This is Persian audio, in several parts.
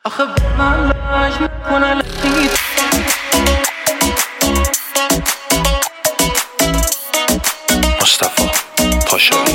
آخه من لج نکنه لکی مصطفی پاشایی.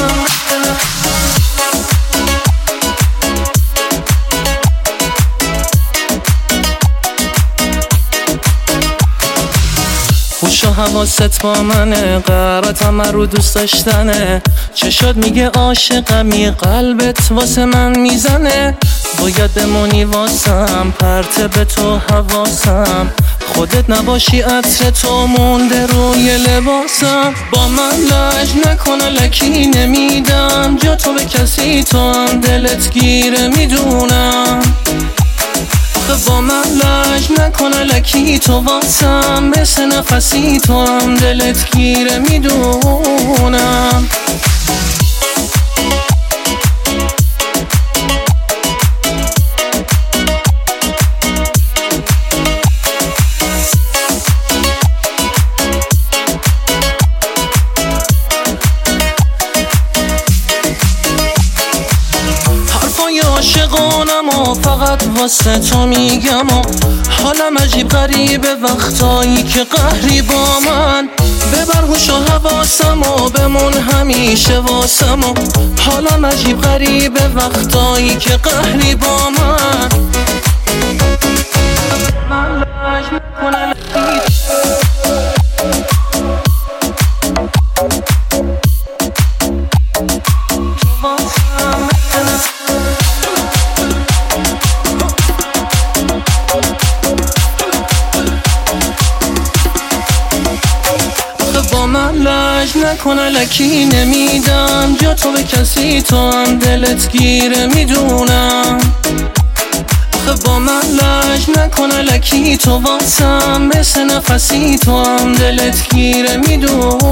خوش و حواست با منه، قرارتم رو دوست داشتنه. چشات میگه عاشقمی، قلبت واسه من میزنه. باید بمونی واسم، پرت به تو حواسم. خودت نباشی عطر تو مونده روی لباسم. با من لج نکنه لکی نمیدم جا تو به کسی، تو هم دلت گیره میدونم. با من لج نکنه لکی تو واسم، مثل نفسی تو هم دلت گیره میدونم. حرفای عاشقانم و فقط واسه تو میگم و حالم عجیب غریبه وقتایی که قهری با من. ببر هوش و حواسم و بمون همیشه واسم و حالم عجیب غریبه وقتایی که قهری با من. من لج نکنه لکی با من لج نکنه لکی نمیدم جا تو به کسی، تو هم دلت گیره میدونم. با من لج نکنه لکی تو واسم، مثل نفسی تو هم دلت گیره میدونم.